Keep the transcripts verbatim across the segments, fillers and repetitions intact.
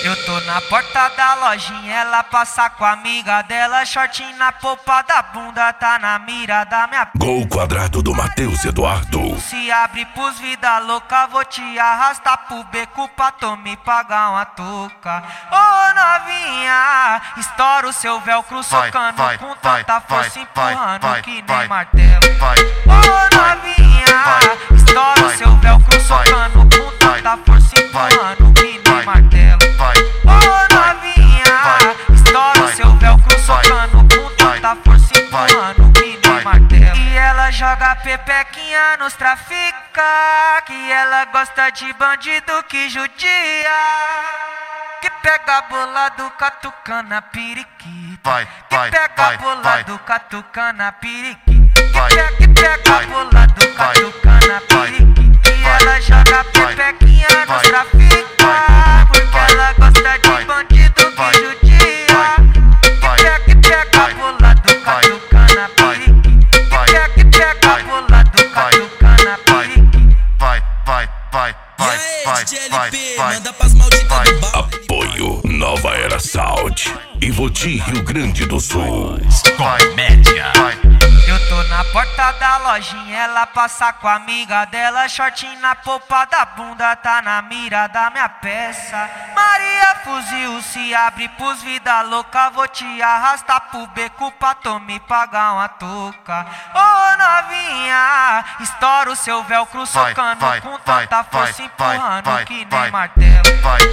Eu tô na porta da lojinha, ela passa com a amiga dela, shortinho na polpa da bunda, tá na mira da minha. Gol quadrado do Matheus Eduardo. Se abre pros vida louca, vou te arrastar pro beco pra tu me pagar uma touca. Ô novinha, estoura o seu velcro socando vai, com vai, tanta força vai, empurrando vai, que nem vai, martelo. Ô novinha, estoura o seu velcro socando com tanta força empurrando que nem martelo. Ô novinha, estoura o seu velcro socando com tanta força empurrando que nem martelo. E ela joga pepequinha nos trafica, que ela gosta de bandido que judia, que pega bolado, catucana, periquita, que pega bolado, catucana, periquita, que pega bolado, catucana, periquita. E ela joga pepequinha nos trafica, porque ela gosta de bandido que judia, que pega bolado, catucana, periquita, que pega bolado, catucana, periquita. Vai, vai, vai, vai, vai, D J vai, L P, vai. manda pras malditas do bar. Apoio Nova Era Sound e Voti, Rio Grande do Sul. Comédia. Eu tô na porta da lojinha, ela passa com a amiga dela, shortinho na polpa da bunda, tá na mira da minha peça. Maria fuzil, se abre pros vida louca, vou te arrastar pro beco pra tu me pagar uma touca. Ô novinha, estoura o seu velcro socando vai, com vai, tanta força vai, empurrando vai, que nem vai, martelo.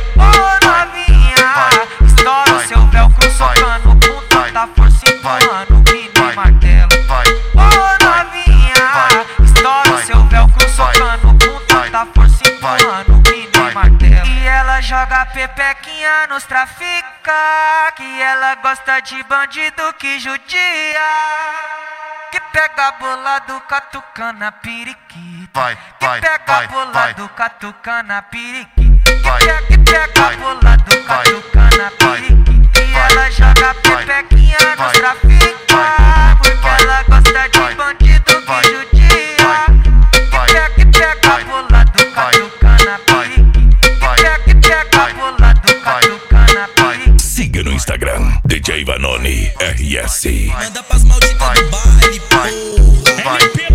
Ô novinha, estoura o seu velcro socando com tanta força empurrando que nem martelo. Ô novinha, estoura o seu velcro socando com tanta força empurrando que nem martelo. E ela joga pepequinha nos trafica, que ela gosta de bandido que judia, que pega bolado, catucana, periquita, que pega bolado, catucana, periquita, que pega bolado, catucana, periquita. E ela joga pepequinha nos trafica, porque ela gosta de bandido que judia, que pega bolado, catucana, periquita, que pega bolado, catucana, periquita. Siga no Instagram, D J Vanoni R S. Manda pras malditas do baile, porra. Vai.